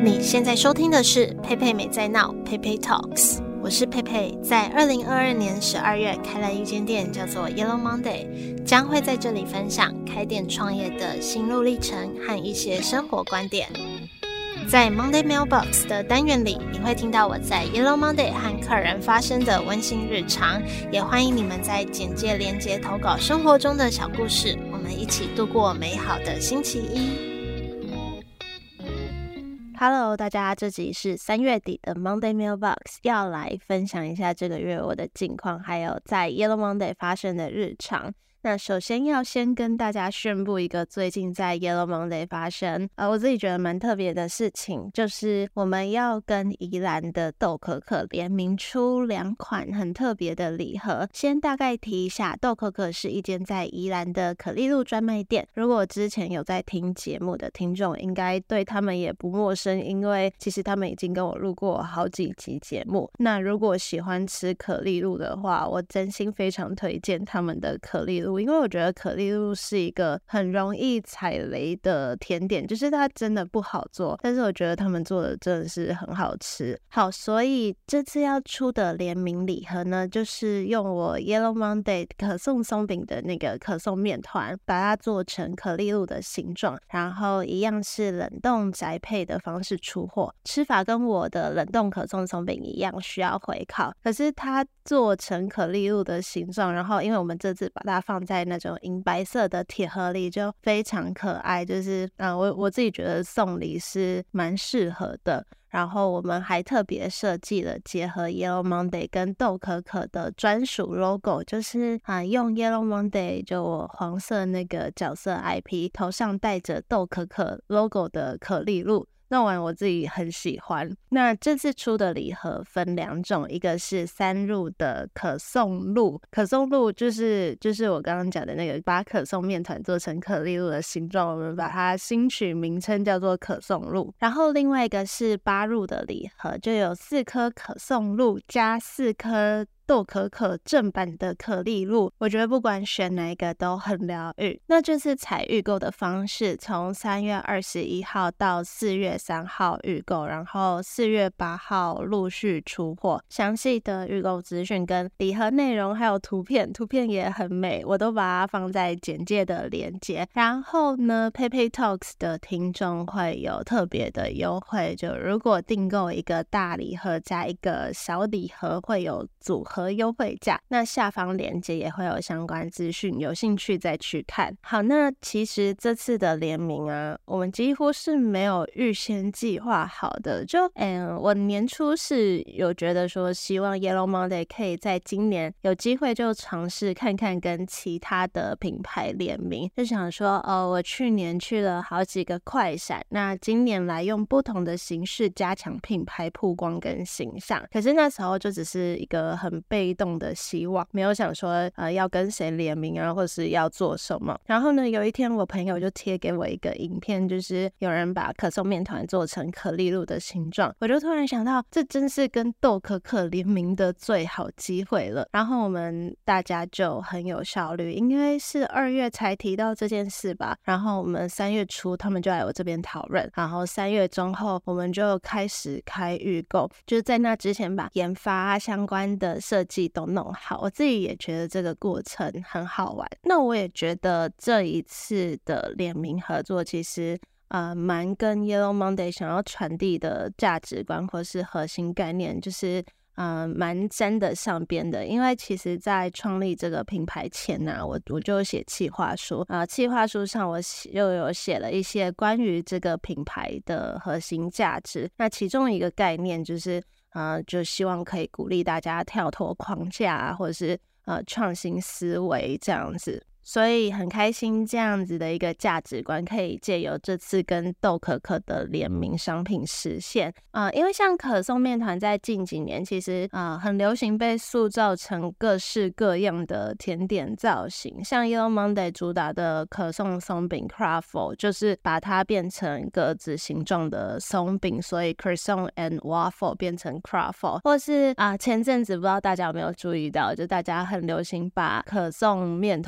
你现在收听的是佩佩没在闹，佩佩 Talks， 我是佩佩。在2022年12月开了一间店，叫做 Yellow Monday， 将会在这里分享开店创业的心路历程和一些生活观点。在 Monday Mailbox 的单元里，你会听到我在 Yellow Monday 和客人发生的温馨日常，也欢迎你们在简介连结投稿生活中的小故事，我们一起度过美好的星期一。Hello， 大家，这集是3月底的 Monday Mailbox， 要来分享一下这个月我的近况，还有在 Yellow Monday 发生的日常。那首先要先跟大家宣布一个最近在 Yellow Monday 发生我自己觉得蛮特别的事情，就是我们要跟宜兰的豆可可联名出2款很特别的礼盒。先大概提一下，豆可可是一间在宜兰的可丽露专卖店，如果之前有在听节目的听众应该对他们也不陌生，因为其实他们已经跟我录过好几集节目。那如果喜欢吃可丽露的话，我真心非常推荐他们的可丽露，因为我觉得可丽露是一个很容易踩雷的甜点，就是它真的不好做，但是我觉得他们做的真的是很好吃。好，所以这次要出的联名礼盒呢，就是用我 Yellow Monday 可颂松饼的那个可颂面团，把它做成可丽露的形状，然后一样是冷冻宅配的方式出货。吃法跟我的冷冻可颂松饼一样，需要回烤，可是它做成可丽露的形状，然后因为我们这次把它放在那种银白色的铁盒里，就非常可爱，就是我自己觉得送礼是蛮适合的。然后我们还特别设计了结合 Yellow Monday 跟豆可可的专属 logo， 就是用 Yellow Monday 就我黄色那个角色 IP 头上带着豆可可 logo 的可丽露，弄完我自己很喜欢。那这次出的礼盒分2种，一个是3入的可颂露，可颂露就是我刚刚讲的那个把可颂面团做成可丽露的形状，我们把它新取名称叫做可颂露。然后另外一个是8入的礼盒，就有4颗可颂露加4颗豆可可正版的可丽露，我觉得不管选哪一个都很疗愈。那这次采预购的方式，从3月21号到4月3号预购，然后4月8号陆续出货。详细的预购资讯跟礼盒内容还有图片也很美，我都把它放在简介的连结。然后呢，佩佩 Talks 的听众会有特别的优惠，就如果订购一个大礼盒加一个小礼盒，会有组合优惠价，那下方链接也会有相关资讯，有兴趣再去看。好，那其实这次的联名我们几乎是没有预先计划好的，就我年初是有觉得说希望 Yellow Monday 可以在今年有机会就尝试看看跟其他的品牌联名，就想说我去年去了好几个快闪，那今年来用不同的形式加强品牌曝光跟形象。可是那时候就只是一个很被动的希望，没有想说要跟谁联名或者是要做什么。然后呢，有一天我朋友就贴给我一个影片，就是有人把可颂面团做成可丽露的形状，我就突然想到这真是跟豆可可联名的最好机会了。然后我们大家就很有效率，应该是2月才提到这件事吧，然后我们3月初他们就来我这边讨论，然后3月中后我们就开始开预购，就是在那之前把研发相关的设计都弄好，我自己也觉得这个过程很好玩。那我也觉得这一次的联名合作其实蛮跟 Yellow Monday 想要传递的价值观或是核心概念就是蛮沾得上边的。因为其实在创立这个品牌前我就写企划书企划书上我又有写了一些关于这个品牌的核心价值，那其中一个概念就是就希望可以鼓励大家跳脱框架或者是创新思维这样子。所以很开心这样子的一个价值观可以借由这次跟豆可可的联名商品实现因为像可颂面团在近几年其实很流行被塑造成各式各样的甜点造型，像 Yellow Monday 主打的可颂松饼 Croffle 就是把它变成格子形状的松饼，所以 Croissant and Waffle 变成 Croffle， 或是前阵子不知道大家有没有注意到，就大家很流行把可颂面团整个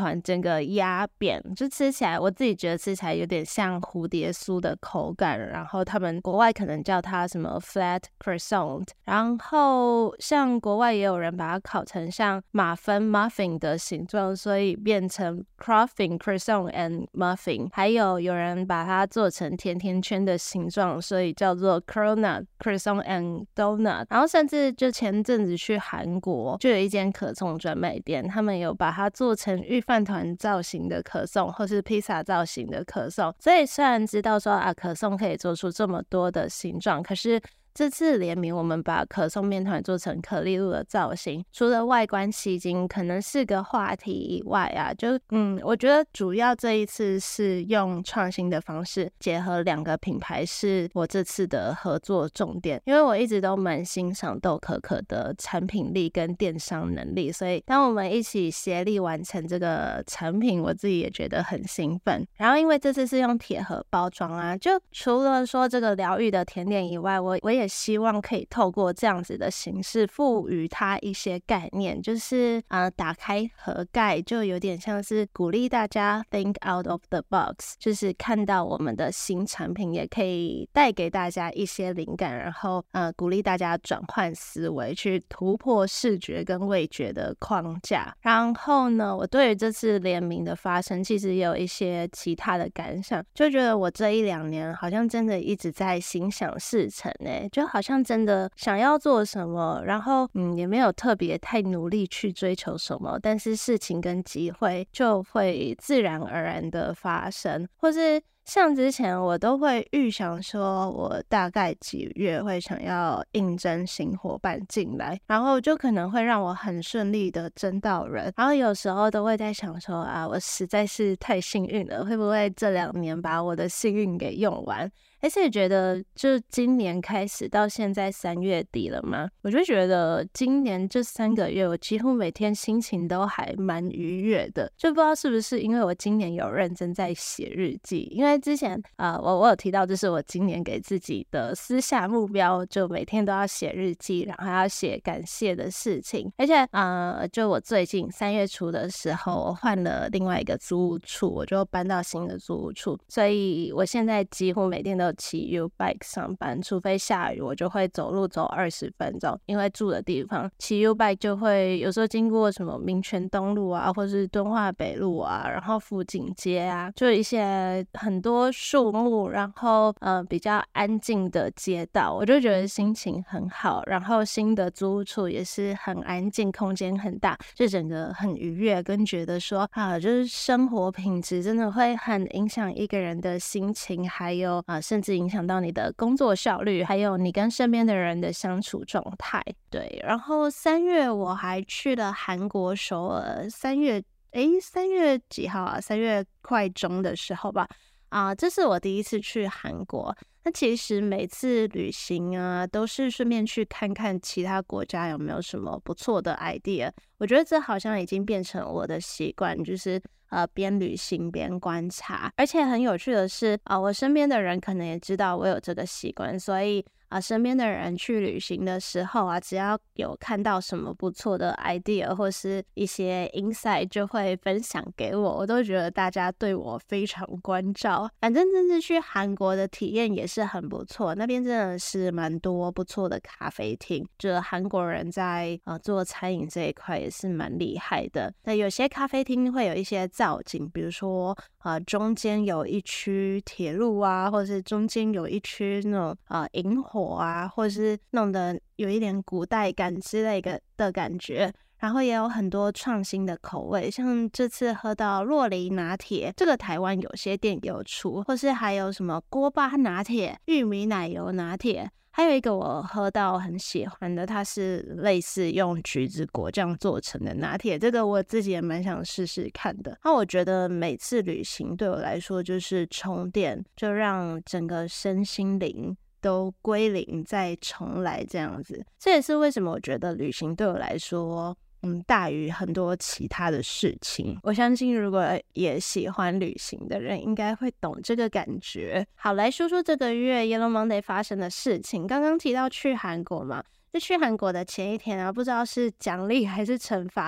个压扁，就吃起来我自己觉得吃起来有点像蝴蝶酥的口感，然后他们国外可能叫它什么 flat croissant， 然后像国外也有人把它烤成像马芬 muffin 的形状，所以变成 croffin croissant and muffin， 还有人把它做成甜甜圈的形状，所以叫做 cronut croissant and donut。 然后甚至就前阵子去韩国就有一间可颂专卖店，他们有把它做成御饭团造型的可颂或是披萨造型的可颂，所以虽然知道说可颂可以做出这么多的形状，可是这次联名我们把可颂面团做成可丽露的造型，除了外观吸睛可能是个话题以外我觉得主要这一次是用创新的方式结合两个品牌，是我这次的合作重点。因为我一直都蛮欣赏豆可可的产品力跟电商能力，所以当我们一起协力完成这个产品，我自己也觉得很兴奋。然后因为这次是用铁盒包装就除了说这个疗愈的甜点以外，我也希望可以透过这样子的形式赋予它一些概念，就是打开盒盖就有点像是鼓励大家 think out of the box， 就是看到我们的新产品也可以带给大家一些灵感，然后鼓励大家转换思维，去突破视觉跟味觉的框架。然后呢，我对于这次联名的发生其实也有一些其他的感想，就觉得我这1-2年好像真的一直在心想事成就好像真的想要做什么，然后也没有特别太努力去追求什么，但是事情跟机会就会自然而然的发生。或是像之前我都会预想说我大概几月会想要应征新伙伴进来，然后就可能会让我很顺利的征到人，然后有时候都会在想说我实在是太幸运了，会不会这2年把我的幸运给用完。而且觉得就今年开始到现在3月底了嘛，我就觉得今年这3个月我几乎每天心情都还蛮愉悦的，就不知道是不是因为我今年有认真在写日记。因为之前我有提到这是我今年给自己的私下目标，就每天都要写日记，然后要写感谢的事情。而且就我最近3月初的时候我换了另外一个租屋处，我就搬到新的租屋处，所以我现在几乎每天都骑 U-Bike 上班，除非下雨我就会走路走20分钟，因为住的地方骑 U-Bike 就会有时候经过什么民权东路或是敦化北路然后福锦街就一些很多树木，然后比较安静的街道，我就觉得心情很好。然后新的租屋处也是很安静，空间很大，就整个很愉悦，跟觉得说就是生活品质真的会很影响一个人的心情，还有甚至影响到你的工作效率，还有你跟身边的人的相处状态。对，然后3月我还去了韩国首尔，3月几号3月快中的时候吧这是我第一次去韩国。那其实每次旅行都是顺便去看看其他国家有没有什么不错的 idea。我觉得这好像已经变成我的习惯，就是边旅行边观察。而且很有趣的是我身边的人可能也知道我有这个习惯，所以身边的人去旅行的时候只要有看到什么不错的 idea 或是一些 insight 就会分享给我，我都觉得大家对我非常关照。反正这次去韩国的体验也是很不错，那边真的是蛮多不错的咖啡厅，就韩国人在做餐饮这一块也是蛮厉害的。那有些咖啡厅会有一些造景，比如说中间有一区铁路或者是中间有一区那种萤火或者是弄得有一点古代感之类的感觉。然后也有很多创新的口味，像这次喝到洛梨拿铁，这个台湾有些店有出，或是还有什么锅巴拿铁、玉米奶油拿铁，还有一个我喝到很喜欢的，它是类似用橘子果酱做成的拿铁，这个我自己也蛮想试试看的。那我觉得每次旅行对我来说就是充电，就让整个身心灵都归零再重来这样子。这也是为什么我觉得旅行对我来说大于很多其他的事情。我相信如果也喜欢旅行的人应该会懂这个感觉。好，来说说这个月 Yellow Monday 发生的事情。刚刚提到去韩国嘛，在去韩国的前一天不知道是奖励还是惩罚，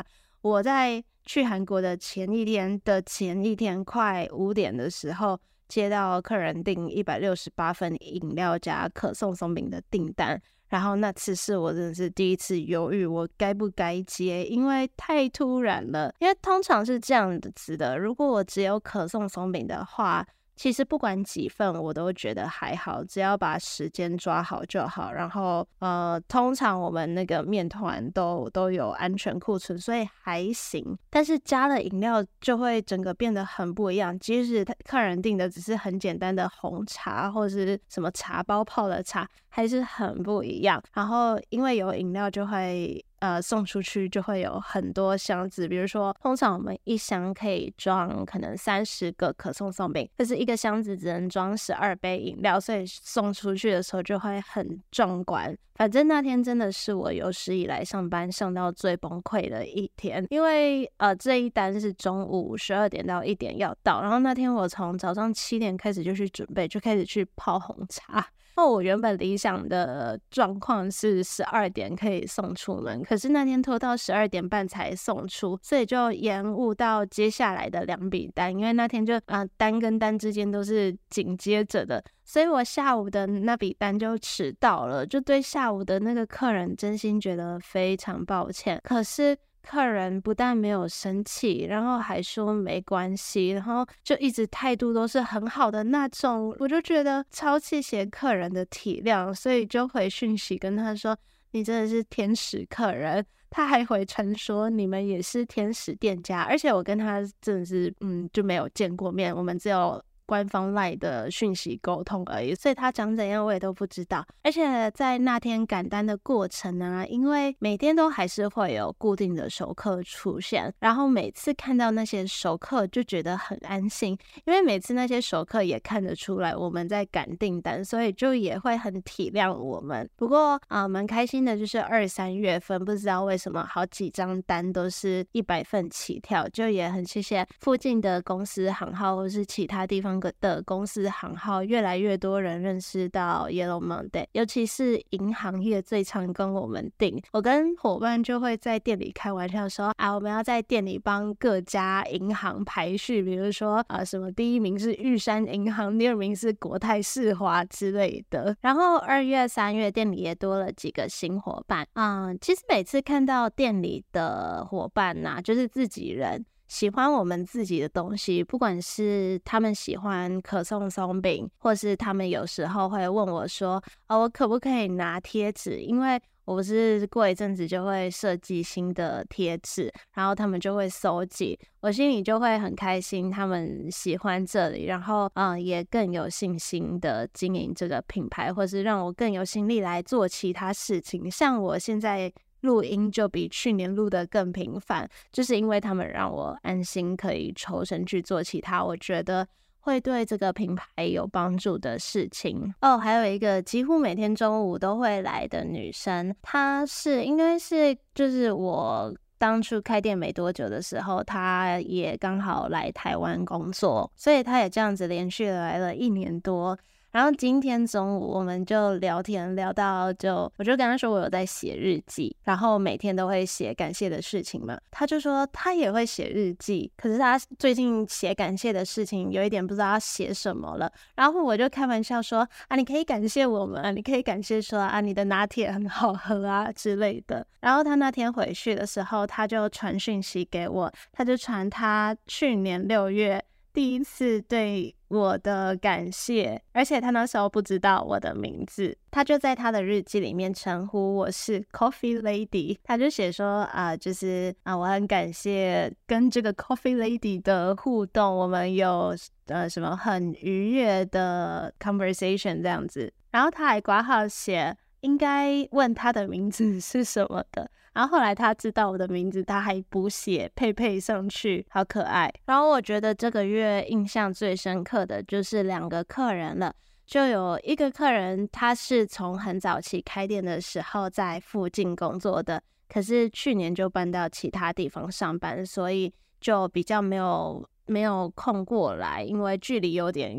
我在去韩国的前一天快5点的时候，接到客人订168份饮料加可颂松饼的订单，然后那次是我真的是第一次犹豫我该不该接，因为太突然了。因为通常是这样子的，如果我只有可颂松饼的话，其实不管几份我都觉得还好，只要把时间抓好就好。然后通常我们那个面团都有安全库存，所以还行。但是加了饮料就会整个变得很不一样，即使客人订的只是很简单的红茶或是什么茶包泡的茶，还是很不一样。然后因为有饮料就会送出去就会有很多箱子，比如说通常我们一箱可以装可能30个可颂松饼，可是一个箱子只能装12杯饮料，所以送出去的时候就会很壮观。反正那天真的是我有史以来上班上到最崩溃的一天，因为这一单是中午12点到1点要到，然后那天我从早上7点开始就去准备，就开始去泡红茶。我原本理想的状况是12点可以送出门，可是那天拖到12点半才送出，所以就延误到接下来的2笔单，因为那天就单跟单之间都是紧接着的，所以我下午的那笔单就迟到了，就对下午的那个客人真心觉得非常抱歉。可是客人不但没有生气，然后还说没关系，然后就一直态度都是很好的那种，我就觉得超谢谢客人的体谅，所以就回讯息跟他说你真的是天使客人。他还回传说你们也是天使店家，而且我跟他真的是就没有见过面，我们只有官方 LINE 的讯息沟通而已，所以他长怎样我也都不知道。而且在那天赶单的过程啊，因为每天都还是会有固定的熟客出现，然后每次看到那些熟客就觉得很安心，因为每次那些熟客也看得出来我们在赶订单，所以就也会很体谅我们。不过蛮开心的就是2、3月份不知道为什么好几张单都是100份起跳，就也很谢谢附近的公司行号或是其他地方的公司行号，越来越多人认识到 Yellow Monday， 尤其是银行业最常跟我们订。我跟伙伴就会在店里开玩笑说我们要在店里帮各家银行排序，比如说什么第1名是玉山银行，第2名是国泰世华之类的。然后2月、3月店里也多了几个新伙伴。其实每次看到店里的伙伴就是自己人喜欢我们自己的东西，不管是他们喜欢可颂松饼，或是他们有时候会问我说我可不可以拿贴纸，因为我不是过一阵子就会设计新的贴纸，然后他们就会搜集，我心里就会很开心，他们喜欢这里，然后也更有信心的经营这个品牌，或是让我更有心力来做其他事情。像我现在录音就比去年录得更频繁，就是因为他们让我安心可以抽身去做其他我觉得会对这个品牌有帮助的事情。还有一个几乎每天中午都会来的女生，她应该是就是我当初开店没多久的时候，她也刚好来台湾工作，所以她也这样子连续来了1年多。然后今天中午我们就聊天聊到我就跟他说我有在写日记，然后每天都会写感谢的事情嘛，他就说他也会写日记，可是他最近写感谢的事情有一点不知道要写什么了。然后我就开玩笑说你可以感谢我们你可以感谢说你的拿铁很好喝之类的。然后他那天回去的时候，他就传讯息给我，他就传他去年6月第一次对我的感谢，而且他那时候不知道我的名字，他就在他的日记里面称呼我是 Coffee Lady， 他就写说就是我很感谢跟这个 Coffee Lady 的互动，我们有什么很愉悦的 conversation 这样子。然后他还括号写应该问他的名字是什么的，然后后来他知道我的名字，他还补写佩佩上去，好可爱。然后我觉得这个月印象最深刻的就是2个客人了，就有一个客人他是从很早期开店的时候在附近工作的，可是去年就搬到其他地方上班，所以就比较没有空过来，因为距离有点远。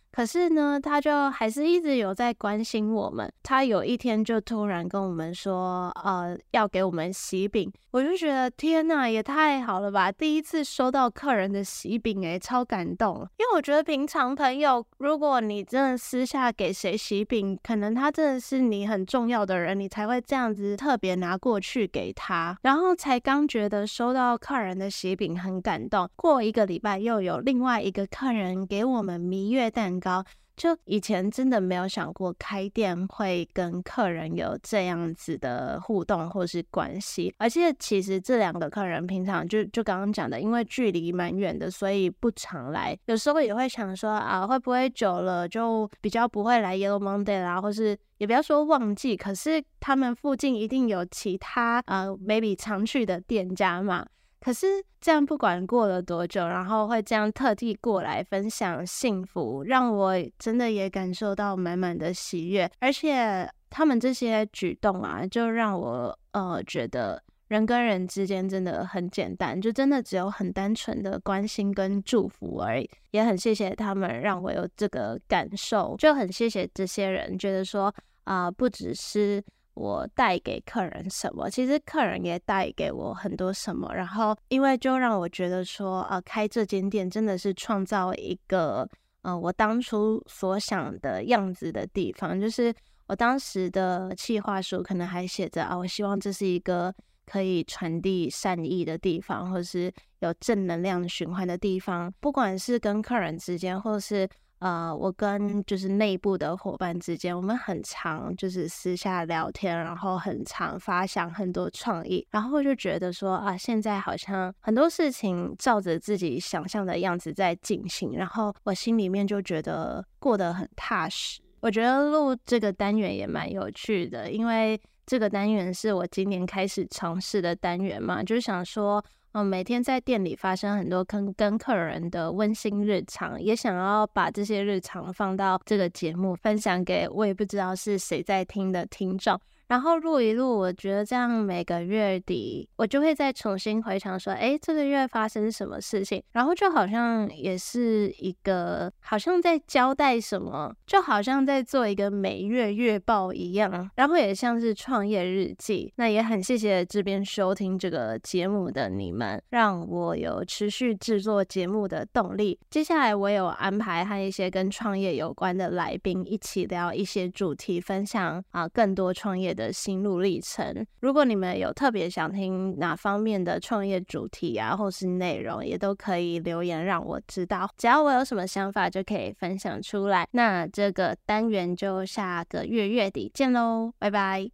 可是呢，他就还是一直有在关心我们。他有一天就突然跟我们说，要给我们喜饼。我就觉得天哪，也太好了吧！第一次收到客人的喜饼，超感动。因为我觉得平常朋友，如果你真的私下给谁喜饼，可能他真的是你很重要的人，你才会这样子特别拿过去给他。然后才刚觉得收到客人的喜饼很感动，过1个礼拜又有另外一个客人给我们蜜月蛋糕。就以前真的没有想过开店会跟客人有这样子的互动或是关系，而且其实这2个客人平常就刚刚讲的，因为距离蛮远的，所以不常来。有时候也会想说会不会久了就比较不会来 Yellow Monday 啦，或是也不要说忘记，可是他们附近一定有其他maybe 常去的店家嘛。可是这样不管过了多久，然后会这样特地过来分享幸福，让我真的也感受到满满的喜悦。而且他们这些举动就让我觉得人跟人之间真的很简单，就真的只有很单纯的关心跟祝福而已。也很谢谢他们让我有这个感受，就很谢谢这些人，觉得说不只是我带给客人什么，其实客人也带给我很多什么。然后因为就让我觉得说开这间店真的是创造一个我当初所想的样子的地方。就是我当时的企划书可能还写着我希望这是一个可以传递善意的地方，或是有正能量循环的地方，不管是跟客人之间，或是我跟就是内部的伙伴之间，我们很常就是私下聊天，然后很常发想很多创意，然后就觉得说现在好像很多事情照着自己想象的样子在进行，然后我心里面就觉得过得很踏实。我觉得录这个单元也蛮有趣的，因为这个单元是我今年开始尝试的单元嘛，就想说每天在店里发生很多跟客人的温馨日常，也想要把这些日常放到这个节目分享给我也不知道是谁在听的听众。然后录一录，我觉得这样每个月底我就会再重新回想说这个月发生什么事情，然后就好像也是一个好像在交代什么，就好像在做一个每月月报一样，然后也像是创业日记。那也很谢谢这边收听这个节目的你们，让我有持续制作节目的动力。接下来我有安排和一些跟创业有关的来宾一起聊一些主题，分享更多创业的心路历程。如果你们有特别想听哪方面的创业主题或是内容，也都可以留言让我知道，只要我有什么想法就可以分享出来。那这个单元就下个月月底见咯，拜拜。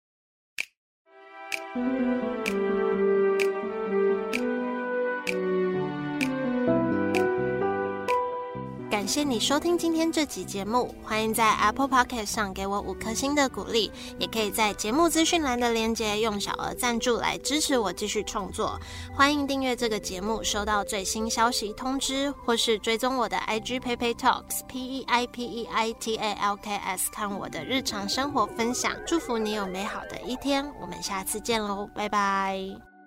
感谢你收听今天这集节目，欢迎在 Apple Podcast 上给我5颗星的鼓励，也可以在节目资讯栏的连结用小额赞助来支持我继续创作。欢迎订阅这个节目，收到最新消息通知，或是追踪我的 IG Peipei Talks PEIPEITALKS 看我的日常生活分享。祝福你有美好的一天，我们下次见咯，拜拜。